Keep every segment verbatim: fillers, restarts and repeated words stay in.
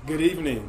Good evening.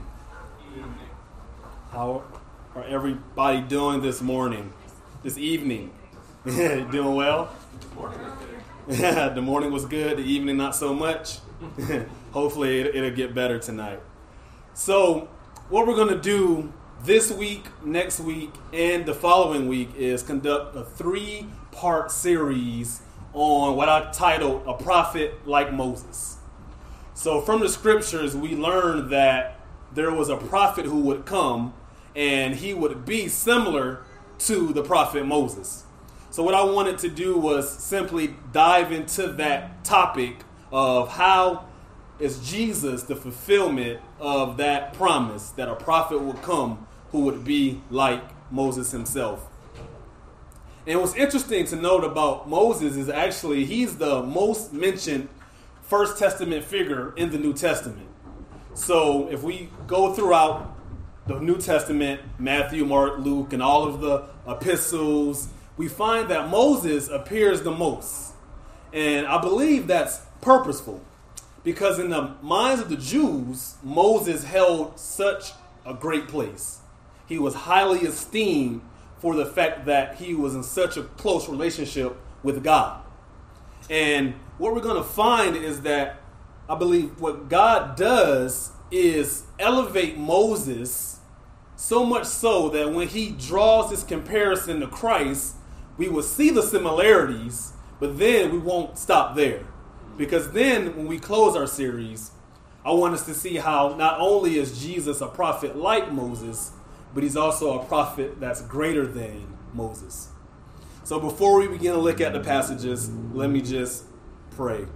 How are everybody doing this morning, this evening? Doing well? The morning was good, the evening not so much. Hopefully it, it'll get better tonight. So what we're going to do this week, next week, and the following week is conduct a three-part series on what I titled A Prophet Like Moses. So from the scriptures, we learned that there was a prophet who would come, and he would be similar to the prophet Moses. So what I wanted to do was simply dive into that topic of how is Jesus the fulfillment of that promise that a prophet would come who would be like Moses himself. And what's interesting to note about Moses is actually he's the most mentioned First Testament figure in the New Testament. So if we go throughout the New Testament, Matthew, Mark, Luke, and all of the epistles, we find that Moses appears the most. And I believe that's purposeful, because in the minds of the Jews, Moses held such a great place. He was highly esteemed for the fact that he was in such a close relationship with God. And what we're going to find is that I believe what God does is elevate Moses so much so that when he draws this comparison to Christ, we will see the similarities, but then we won't stop there. Because then when we close our series, I want us to see how not only is Jesus a prophet like Moses, but he's also a prophet that's greater than Moses. So before we begin to look at the passages, let me just pray.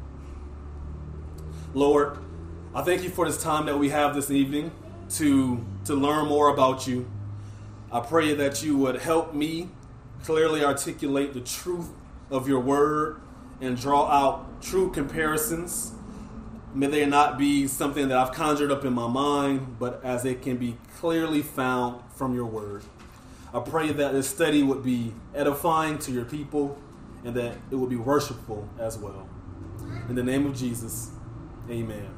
Lord, I thank you for this time that we have this evening to, to learn more about you. I pray that you would help me clearly articulate the truth of your word and draw out true comparisons. May they not be something that I've conjured up in my mind, but as they can be clearly found from your word. I pray that this study would be edifying to your people and that it would be worshipful as well. In the name of Jesus, amen.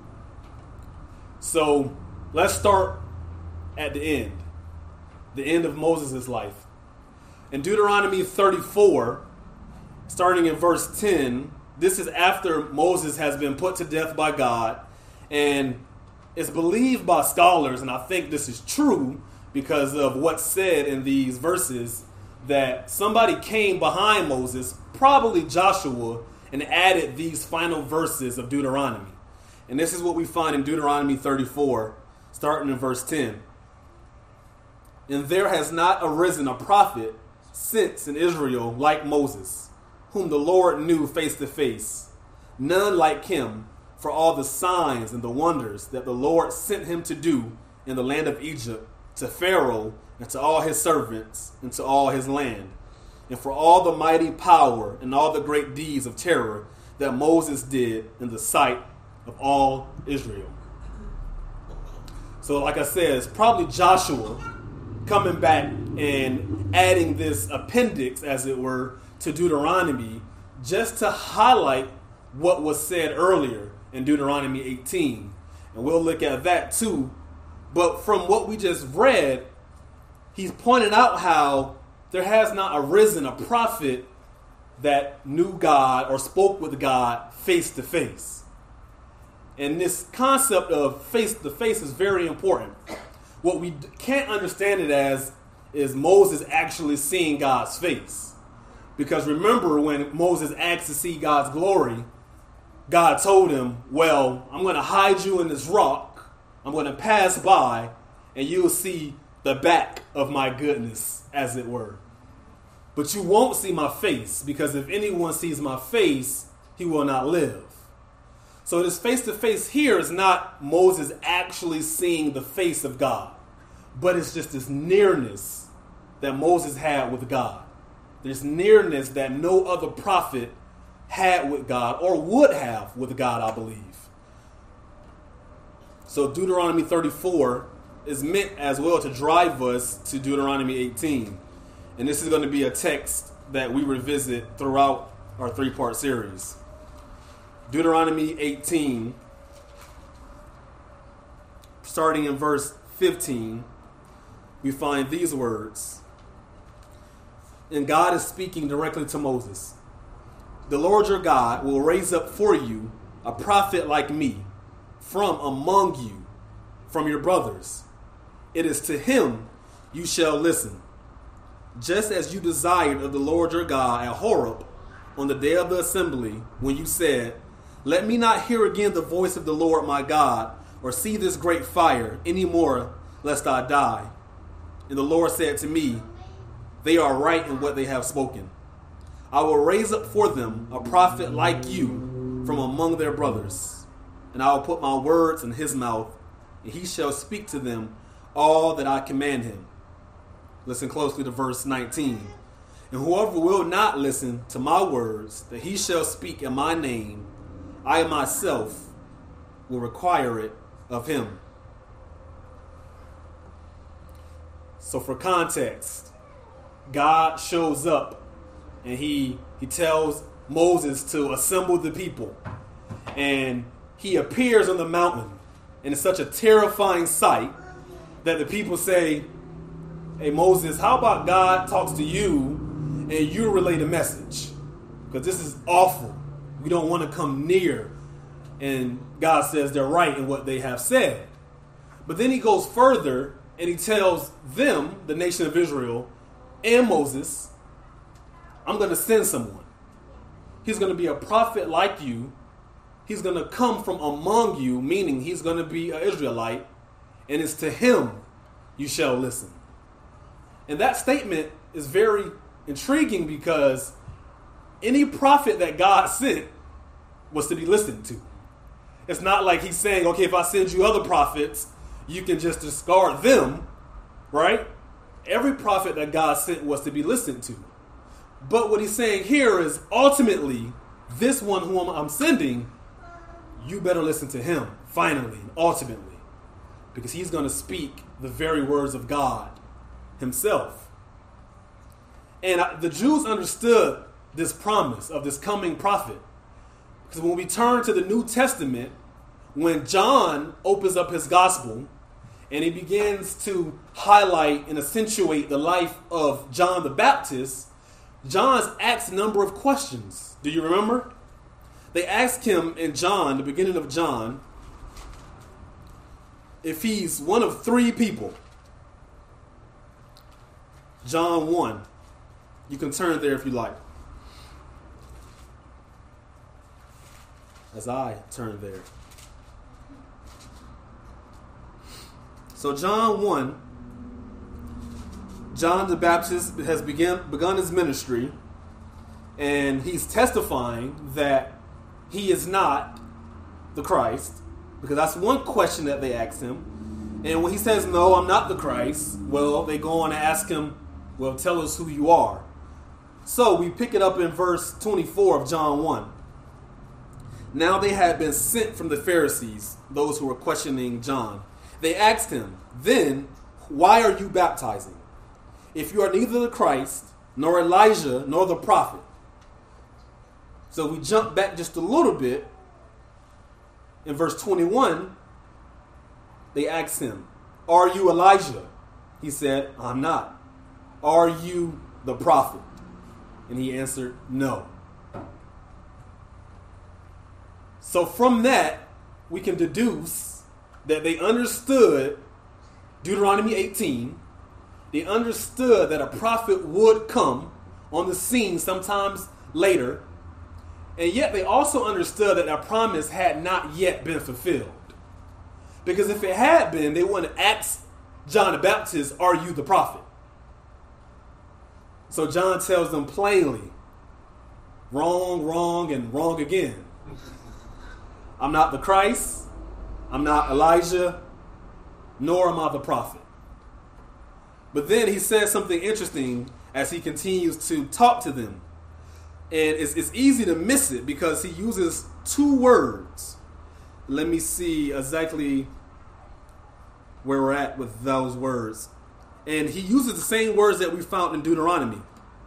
So let's start at the end, the end of Moses' life. In Deuteronomy thirty-four, starting in verse ten, this is after Moses has been put to death by God, and it's believed by scholars, and I think this is true because of what's said in these verses, that somebody came behind Moses, probably Joshua, and added these final verses of Deuteronomy. And this is what we find in Deuteronomy thirty-four, starting in verse ten. And there has not arisen a prophet since in Israel like Moses, whom the Lord knew face to face, none like him for all the signs and the wonders that the Lord sent him to do in the land of Egypt, to Pharaoh and to all his servants and to all his land, and for all the mighty power and all the great deeds of terror that Moses did in the sight of all Israel. So like I said, it's probably Joshua coming back and adding this appendix, as it were, to Deuteronomy, just to highlight what was said earlier in Deuteronomy eighteen. And we'll look at that too. But from what we just read, he's pointed out how there has not arisen a prophet that knew God or spoke with God face to face. And this concept of face to face is very important. What we can't understand it as is Moses actually seeing God's face. Because remember, when Moses asked to see God's glory, God told him, well, I'm going to hide you in this rock. I'm going to pass by, and you'll see the back of my goodness, as it were. But you won't see my face, because if anyone sees my face, he will not live. So this face-to-face here is not Moses actually seeing the face of God, but it's just this nearness that Moses had with God. This nearness that no other prophet had with God, or would have with God, I believe. So Deuteronomy thirty-four is meant as well to drive us to Deuteronomy eighteen. And this is going to be a text that we revisit throughout our three-part series. Deuteronomy eighteen, starting in verse fifteen, we find these words. And God is speaking directly to Moses. The Lord your God will raise up for you a prophet like me from among you, from your brothers. It is to him you shall listen. Just as you desired of the Lord your God at Horeb on the day of the assembly, when you said, let me not hear again the voice of the Lord my God, or see this great fire any more, lest I die. And the Lord said to me, they are right in what they have spoken. I will raise up for them a prophet like you from among their brothers, and I will put my words in his mouth, and he shall speak to them all that I command him. Listen closely to verse nineteen. And whoever will not listen to my words that he shall speak in my name, I myself will require it of him. So for context, God shows up and he he tells Moses to assemble the people. And he appears on the mountain. And it's such a terrifying sight that the people say, hey, Moses, how about God talks to you and you relay the message? Because this is awful. We don't want to come near. And God says they're right in what they have said. But then he goes further and he tells them, the nation of Israel, and Moses, I'm going to send someone. He's going to be a prophet like you. He's going to come from among you, meaning he's going to be an Israelite. And it's to him you shall listen. And that statement is very intriguing because any prophet that God sent was to be listened to. It's not like he's saying, okay, if I send you other prophets, you can just discard them, right? Every prophet that God sent was to be listened to. But what he's saying here is ultimately, this one whom I'm sending, you better listen to him, finally, ultimately. Because he's going to speak the very words of God himself. And the Jews understood this promise of this coming prophet. Because when we turn to the New Testament, when John opens up his gospel and he begins to highlight and accentuate the life of John the Baptist, John's asked a number of questions. Do you remember? They asked him in John, the beginning of John, if he's one of three people. John one. You can turn there if you like. As I turn there. So John one, John the Baptist has begun, begun his ministry, and he's testifying that he is not the Christ, because that's one question that they asked him. And when he says, no, I'm not the Christ, well, they go on to ask him, well, tell us who you are. So we pick it up in verse twenty-four of John one. Now they had been sent from the Pharisees, those who were questioning John. They asked him, then, why are you baptizing? If you are neither the Christ, nor Elijah, nor the prophet. So we jump back just a little bit. In verse twenty-one, they asked him, are you Elijah? He said, I'm not. Are you the prophet? And he answered, no. So from that, we can deduce that they understood Deuteronomy eighteen. They understood that a prophet would come on the scene sometimes later. And yet they also understood that that promise had not yet been fulfilled. Because if it had been, they wouldn't ask John the Baptist, are you the prophet? So John tells them plainly, wrong, wrong, and wrong again. I'm not the Christ, I'm not Elijah, nor am I the prophet. But then he says something interesting as he continues to talk to them. And it's, it's easy to miss it because he uses two words. Let me see exactly where we're at with those words. And he uses the same words that we found in Deuteronomy.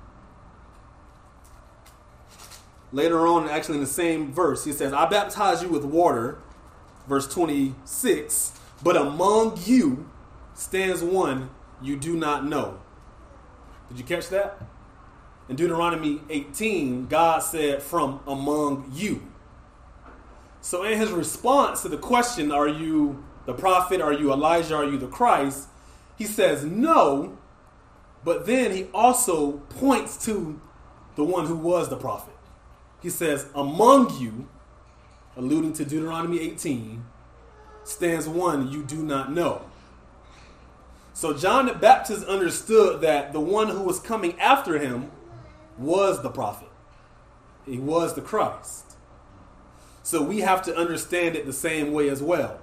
Later on, actually in the same verse, he says, I baptize you with water, verse twenty-six, But among you stands one you do not know. Did you catch that? In Deuteronomy eighteen, God said, from among you. So in his response to the question, are you the prophet? Are you Elijah? Are you the Christ? He says no, but then he also points to the one who was the prophet. He says, among you, alluding to Deuteronomy eighteen, stands one you do not know. So John the Baptist understood that the one who was coming after him was the prophet. He was the Christ. So we have to understand it the same way as well.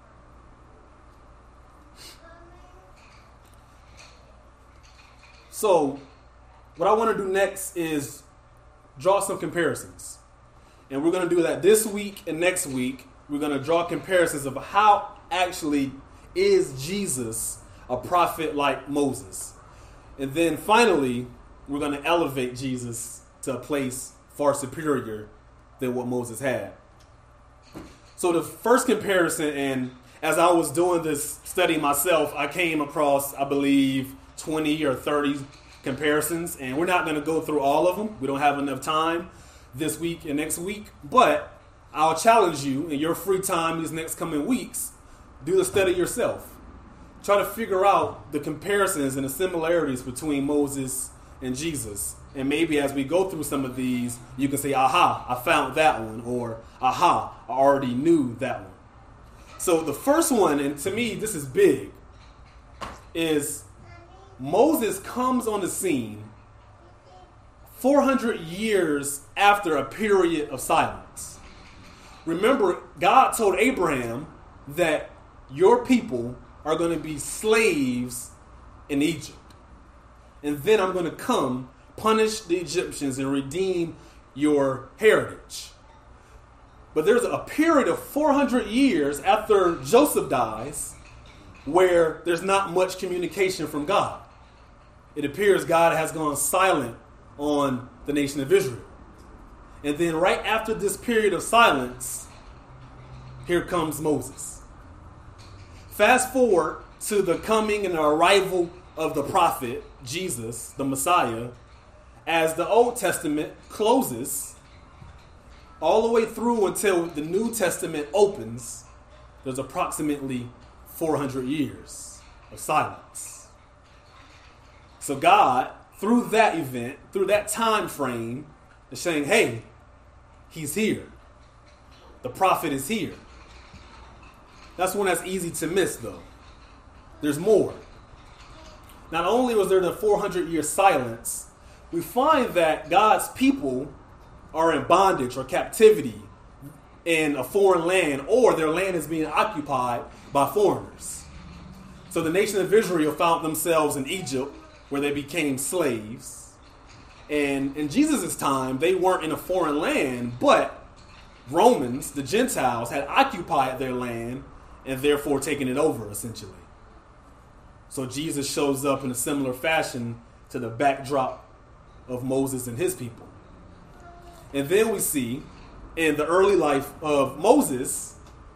So what I want to do next is draw some comparisons. And we're going to do that this week and next week. We're going to draw comparisons of how actually is Jesus a prophet like Moses. And then finally, we're going to elevate Jesus to a place far superior than what Moses had. So the first comparison, and as I was doing this study myself, I came across, I believe, twenty or thirty comparisons. And we're not going to go through all of them. We don't have enough time this week and next week. But I'll challenge you in your free time these next coming weeks, do the study yourself. Try to figure out the comparisons and the similarities between Moses and Jesus. And maybe as we go through some of these, you can say, aha, I found that one. Or, aha, I already knew that one. So the first one, and to me this is big, is Moses comes on the scene four hundred years after a period of silence. Remember, God told Abraham that your people are going to be slaves in Egypt. And then I'm going to come, punish the Egyptians, and redeem your heritage. But there's a period of four hundred years after Joseph dies where there's not much communication from God. It appears God has gone silent on the nation of Israel. And then right after this period of silence, here comes Moses. Fast forward to the coming and the arrival of the prophet, Jesus, the Messiah, as the Old Testament closes, all the way through until the New Testament opens, there's approximately four hundred years of silence. So God, through that event, through that time frame, is saying, hey, he's here. The prophet is here. That's one that's easy to miss, though. There's more. Not only was there the four hundred year silence, we find that God's people are in bondage or captivity in a foreign land, or their land is being occupied by foreigners. So the nation of Israel found themselves in Egypt, where they became slaves. And in Jesus' time, they weren't in a foreign land, but Romans, the Gentiles, had occupied their land and therefore taken it over, essentially. So Jesus shows up in a similar fashion to the backdrop of Moses and his people. And then we see in the early life of Moses,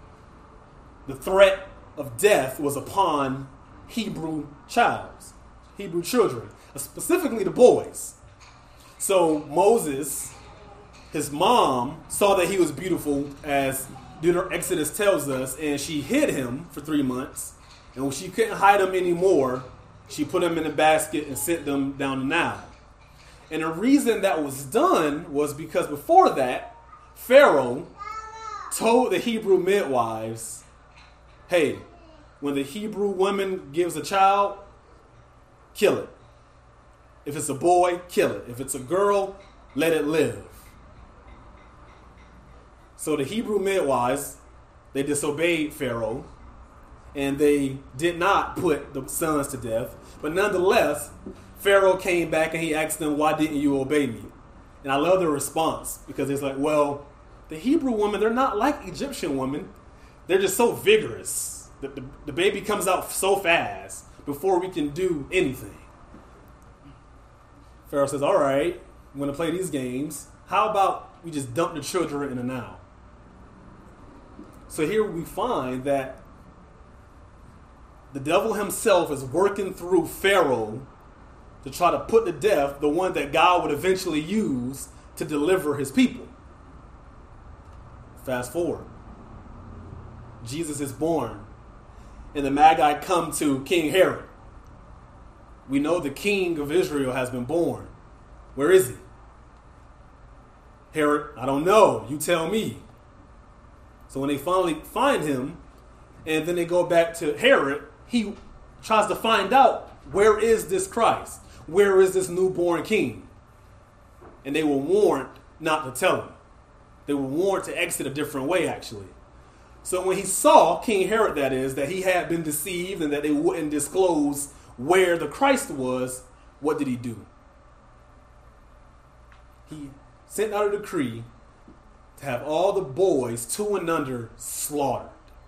the threat of death was upon Hebrew childs, Hebrew children, specifically the boys. So Moses, his mom, saw that he was beautiful, as Exodus tells us, and she hid him for three months. And when she couldn't hide him anymore, she put him in a basket and sent them down the Nile. And the reason that was done was because before that, Pharaoh told the Hebrew midwives, hey, when the Hebrew woman gives a child, kill it. If it's a boy, kill it. If it's a girl, let it live. So the Hebrew midwives, they disobeyed Pharaoh, and they did not put the sons to death. But nonetheless, Pharaoh came back and he asked them, why didn't you obey me? And I love their response, because it's like, well, the Hebrew women, they're not like Egyptian women. They're just so vigorous. The, the, the baby comes out so fast before we can do anything. Pharaoh says, all right, I'm going to play these games. How about we just dump the children in the Nile? So here we find that the devil himself is working through Pharaoh to try to put to death the one that God would eventually use to deliver his people. Fast forward. Jesus is born, and the Magi come to King Herod. We know the king of Israel has been born. Where is he? Herod, I don't know. You tell me. So when they finally find him, and then they go back to Herod, he tries to find out, where is this Christ? Where is this newborn king? And they were warned not to tell him. They were warned to exit a different way, actually. So when he saw, King Herod that is, that he had been deceived and that they wouldn't disclose where the Christ was, what did he do? He sent out a decree to have all the boys two and under slaughtered.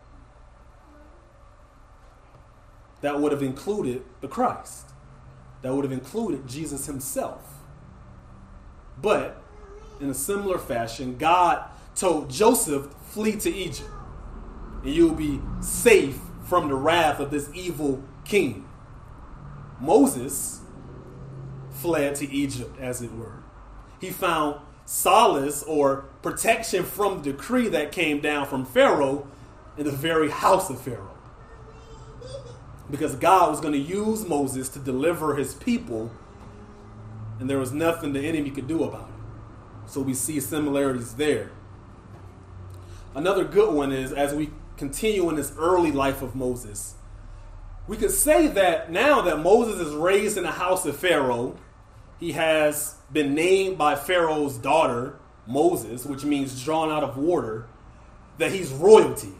That would have included the Christ. That would have included Jesus himself. But in a similar fashion, God told Joseph, flee to Egypt, and you'll be safe from the wrath of this evil king. Moses fled to Egypt, as it were. He found solace or protection from the decree that came down from Pharaoh in the very house of Pharaoh. Because God was going to use Moses to deliver his people, and there was nothing the enemy could do about it. So we see similarities there. Another good one is, as we continue in this early life of Moses, we could say that now that Moses is raised in the house of Pharaoh, he has been named by Pharaoh's daughter, Moses, which means drawn out of water, that he's royalty.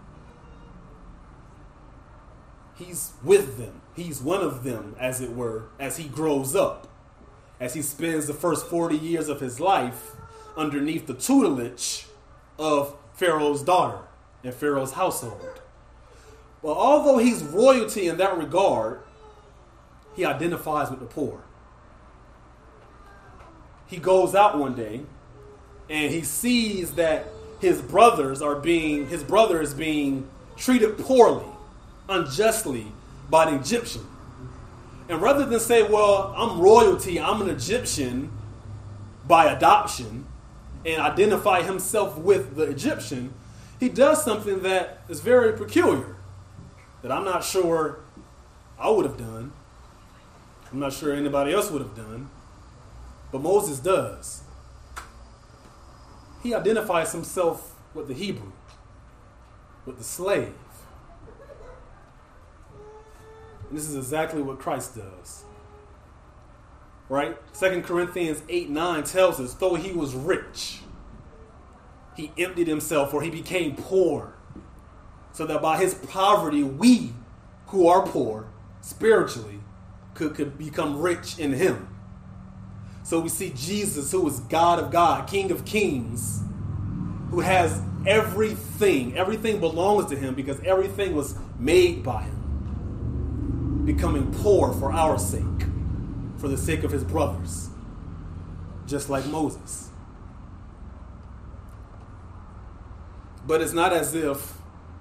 He's with them. He's one of them, as it were, as he grows up, as he spends the first forty years of his life underneath the tutelage of Pharaoh's daughter and Pharaoh's household. But although he's royalty in that regard, he identifies with the poor. He goes out one day and he sees that his brothers are being, his brother is being treated poorly, unjustly by the Egyptian. And rather than say, well, I'm royalty, I'm an Egyptian by adoption, and identify himself with the Egyptian, he does something that is very peculiar, that I'm not sure I would have done. I'm not sure anybody else would have done. But Moses does. He identifies himself with the Hebrew, with the slave. And this is exactly what Christ does. Right? Second Corinthians eight nine tells us, though he was rich, he emptied himself, or he became poor, so that by his poverty, we who are poor spiritually could, could become rich in him. So we see Jesus, who is God of God, King of Kings, who has everything. Everything belongs to him because everything was made by him, becoming poor for our sake, for the sake of his brothers, just like Moses. But it's not as if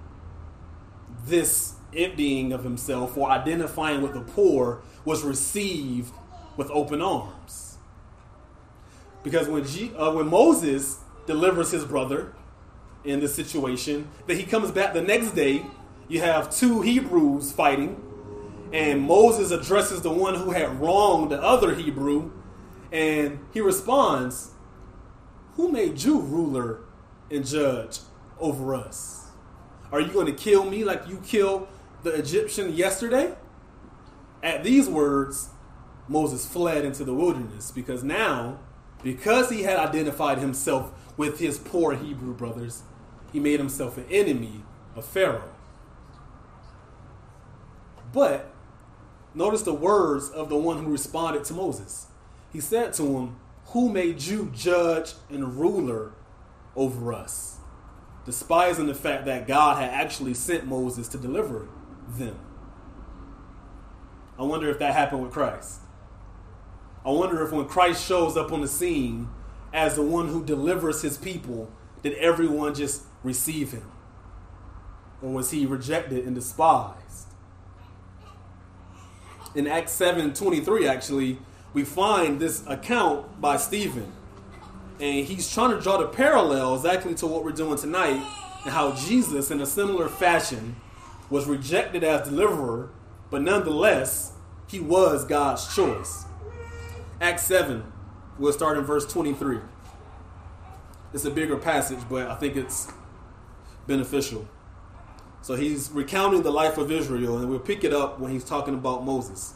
this emptying of himself or identifying with the poor was received with open arms. Because when G, uh, when Moses delivers his brother in this situation, then he comes back the next day, you have two Hebrews fighting, and Moses addresses the one who had wronged the other Hebrew, and he responds, who made you ruler and judge over us? Are you going to kill me like you killed the Egyptian yesterday? At these words, Moses fled into the wilderness, because now, because he had identified himself with his poor Hebrew brothers, he made himself an enemy of Pharaoh. But notice the words of the one who responded to Moses. He said to him, who made you judge and ruler over us? Despising the fact that God had actually sent Moses to deliver them. I wonder if that happened with Christ. I wonder if when Christ shows up on the scene as the one who delivers his people, did everyone just receive him? Or was he rejected and despised? in Acts seven twenty-three, actually, we find this account by Stephen. And he's trying to draw the parallel exactly to what we're doing tonight, and how Jesus, in a similar fashion, was rejected as deliverer, but nonetheless, he was God's choice. Acts seven, we'll start in verse twenty-three. It's a bigger passage, but I think it's beneficial. So he's recounting the life of Israel, and we'll pick it up when he's talking about Moses.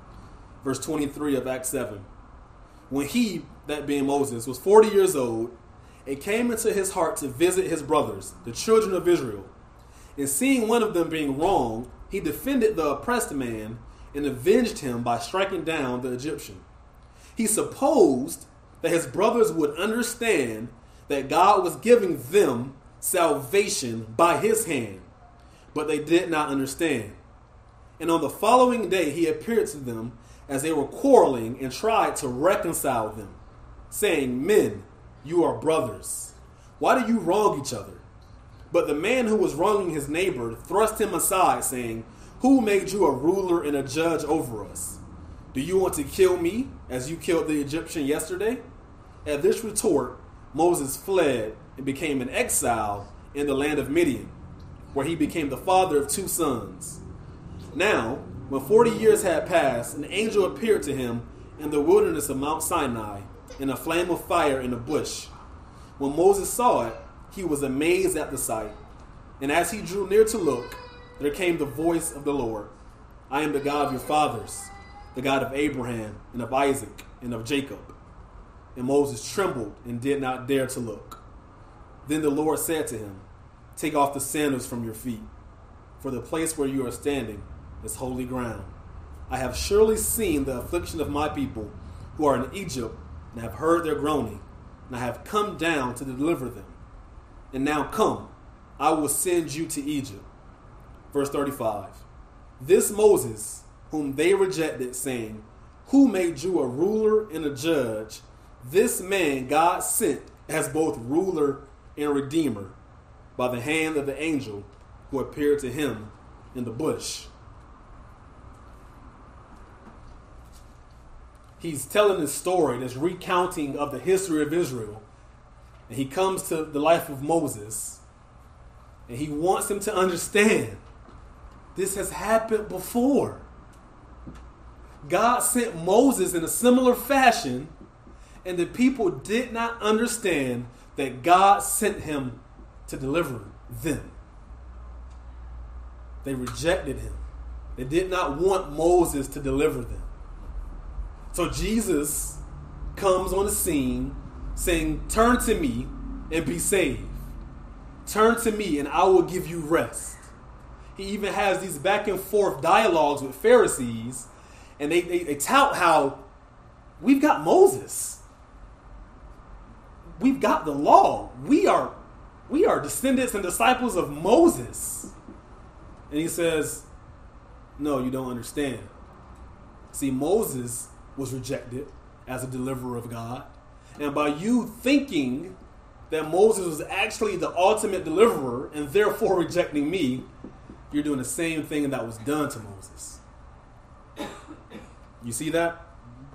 Verse twenty-three of Acts seven. When he, that being Moses, was forty years old, it came into his heart to visit his brothers, the children of Israel. And seeing one of them being wronged, he defended the oppressed man and avenged him by striking down the Egyptian. He supposed that his brothers would understand that God was giving them salvation by his hand, but they did not understand. And on the following day he appeared to them as they were quarreling and tried to reconcile them, saying, "Men, you are brothers. Why do you wrong each other?" But the man who was wronging his neighbor thrust him aside, saying, "Who made you a ruler and a judge over us? Do you want to kill me as you killed the Egyptian yesterday?" At this retort, Moses fled and became an exile in the land of Midian, where he became the father of two sons. Now, when forty years had passed, an angel appeared to him in the wilderness of Mount Sinai in a flame of fire in a bush. When Moses saw it, he was amazed at the sight. And as he drew near to look, there came the voice of the Lord. "I am the God of your fathers, the God of Abraham and of Isaac and of Jacob." And Moses trembled and did not dare to look. Then the Lord said to him, "Take off the sandals from your feet, for the place where you are standing is holy ground. I have surely seen the affliction of my people who are in Egypt, and have heard their groaning, and I have come down to deliver them. And now come, I will send you to Egypt." Verse thirty-five. This Moses, whom they rejected, saying, "Who made you a ruler and a judge?" This man God sent as both ruler and redeemer by the hand of the angel who appeared to him in the bush. He's telling this story, this recounting of the history of Israel. And he comes to the life of Moses. And he wants him to understand this has happened before. God sent Moses in a similar fashion, and the people did not understand that God sent him to deliver them. They rejected him. They did not want Moses to deliver them. So Jesus comes on the scene saying, "Turn to me and be saved. Turn to me and I will give you rest." He even has these back and forth dialogues with Pharisees, and they, they, they tout how we've got Moses. We've got the law. We are, we are descendants and disciples of Moses. And he says, "No, you don't understand. See, Moses was rejected as a deliverer of God. And by you thinking that Moses was actually the ultimate deliverer and therefore rejecting me, you're doing the same thing that was done to Moses." You see that?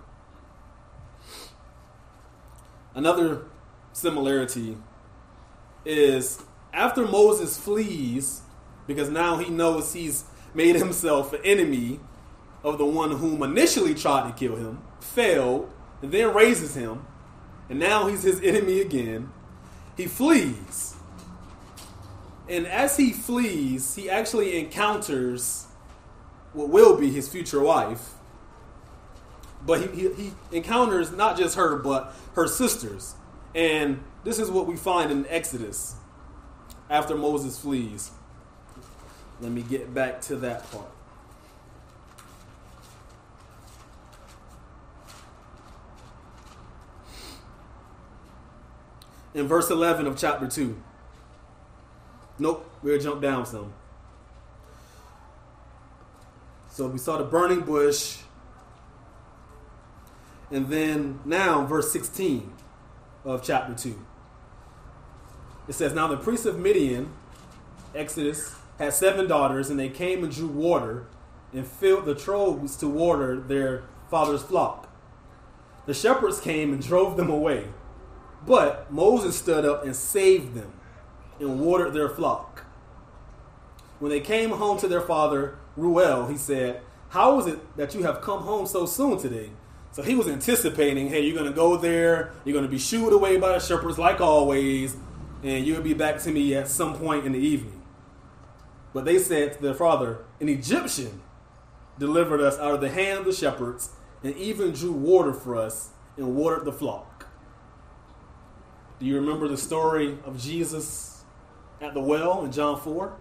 Another similarity is after Moses flees, because now he knows he's made himself an enemy of the one whom initially tried to kill him, failed, and then raises him, and now he's his enemy again. He flees. And as he flees, he actually encounters what will be his future wife. But he, he, he encounters not just her, but her sisters. And this is what we find in Exodus after Moses flees. Let me get back to that part. In verse eleven of chapter two. Nope, we'll jump down some. So we saw the burning bush. And then now verse sixteen of chapter two. It says, "Now the priest of Midian," Exodus, "had seven daughters, and they came and drew water and filled the troughs to water their father's flock. The shepherds came and drove them away, but Moses stood up and saved them and watered their flock. When they came home to their father, Reuel, he said, "How is it that you have come home so soon today?" So he was anticipating, hey, you're going to go there, you're going to be shooed away by the shepherds like always, and you'll be back to me at some point in the evening. But they said to their father, "An Egyptian delivered us out of the hand of the shepherds, and even drew water for us and watered the flock." Do you remember the story of Jesus at the well in John four?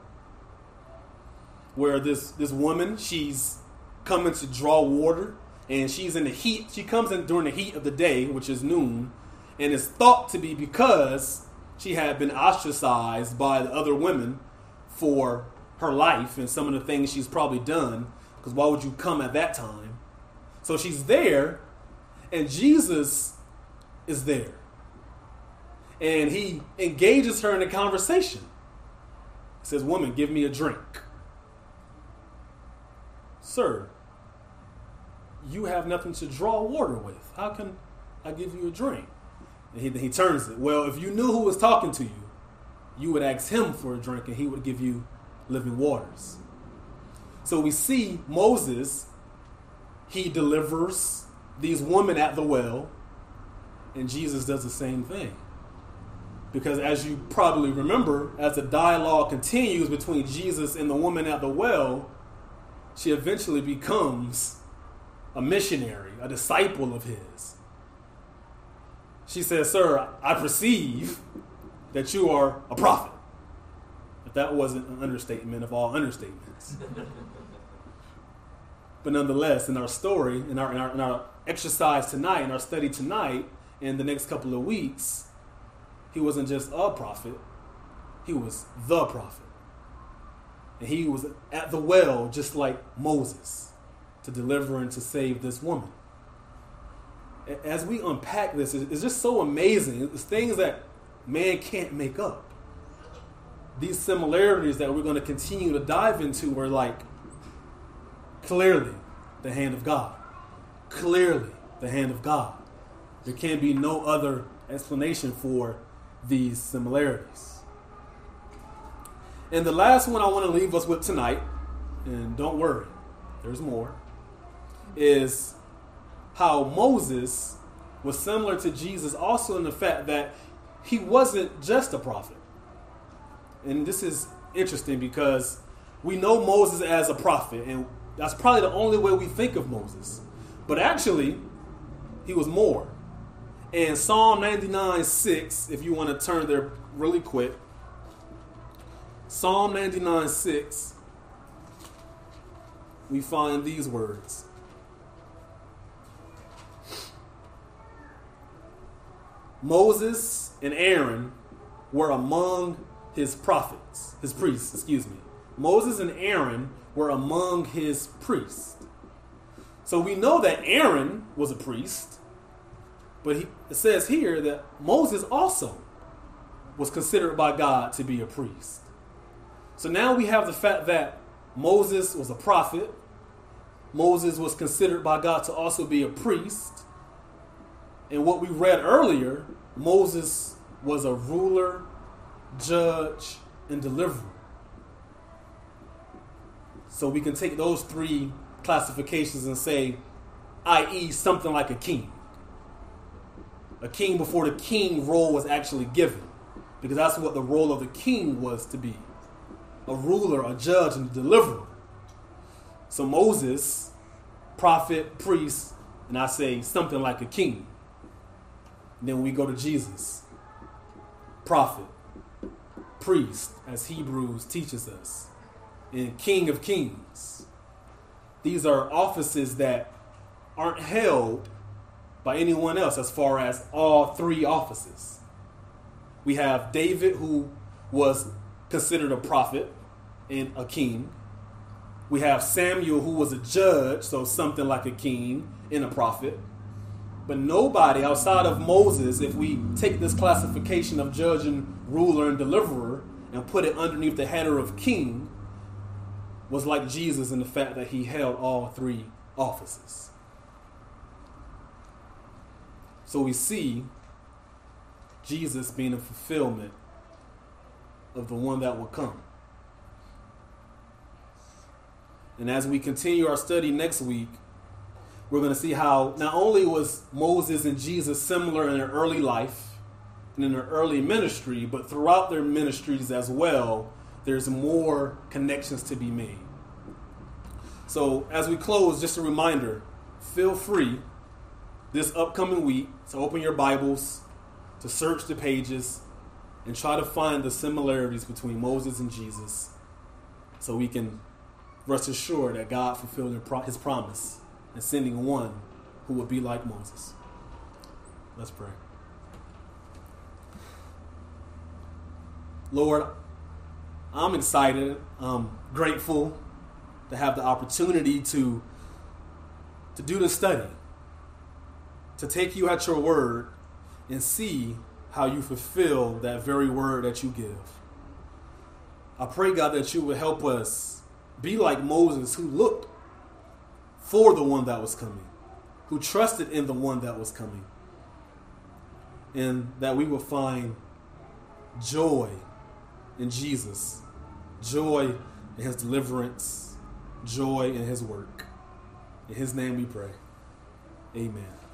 Where this, this woman, she's coming to draw water, and she's in the heat. She comes in during the heat of the day, which is noon, and it's thought to be because she had been ostracized by the other women for her life and some of the things she's probably done, because why would you come at that time? So she's there, and Jesus is there. And he engages her in a conversation. He says, "Woman, give me a drink." "Sir, you have nothing to draw water with. How can I give you a drink?" And he, he turns it. "Well, if you knew who was talking to you, you would ask him for a drink and he would give you living waters." So we see Moses, he delivers these women at the well, and Jesus does the same thing. Because as you probably remember, as the dialogue continues between Jesus and the woman at the well, she eventually becomes a missionary, a disciple of his. She says, "Sir, I perceive that you are a prophet." If that wasn't an understatement of all understatements. But nonetheless, in our story, in our, in our in our exercise tonight, in our study tonight, in the next couple of weeks, he wasn't just a prophet, he was the prophet. And he was at the well just like Moses to deliver and to save this woman. As we unpack this, it's just so amazing. It's things that man can't make up. These similarities that we're going to continue to dive into are like clearly the hand of God. Clearly the hand of God. There can be no other explanation for these similarities. And the last one I want to leave us with tonight, and don't worry, there's more, is how Moses was similar to Jesus also in the fact that he wasn't just a prophet. And this is interesting because we know Moses as a prophet, and that's probably the only way we think of Moses. But actually, he was more. And Psalm ninety-nine six, if you want to turn there really quick. Psalm ninety-nine six, we find these words. Moses and Aaron were among his prophets, his priests, excuse me. Moses and Aaron were among his priests. So we know that Aaron was a priest, but he, it says here that Moses also was considered by God to be a priest. So now we have the fact that Moses was a prophet. Moses was considered by God to also be a priest. And what we read earlier, Moses was a ruler, judge, and deliverer. So we can take those three classifications and say, that is something like a king. A king before the king role was actually given. Because that's what the role of the king was to be. A ruler, a judge, and a deliverer. So Moses, prophet, priest, and I say something like a king. And then we go to Jesus, prophet, priest, as Hebrews teaches us, and King of Kings. These are offices that aren't held by anyone else as far as all three offices. We have David, who was considered a prophet and a king. We have Samuel, who was a judge, so something like a king and a prophet. But nobody outside of Moses, if we take this classification of judge and ruler and deliverer and put it underneath the header of king, was like Jesus in the fact that he held all three offices. So we see Jesus being a fulfillment of the one that will come. And as we continue our study next week, we're going to see how not only was Moses and Jesus similar in their early life and in their early ministry, but throughout their ministries as well, there's more connections to be made. So as we close, just a reminder, feel free this upcoming week to open your Bibles, to search the pages, and try to find the similarities between Moses and Jesus so we can rest assured that God fulfilled his promise and sending one who would be like Moses. Let's pray. Lord, I'm excited, I'm grateful to have the opportunity to, to do this study, to take you at your word and see how you fulfill that very word that you give. I pray, God, that you would help us be like Moses, who looked for the one that was coming, who trusted in the one that was coming, and that we will find joy in Jesus, joy in his deliverance, joy in his work. In his name we pray. Amen.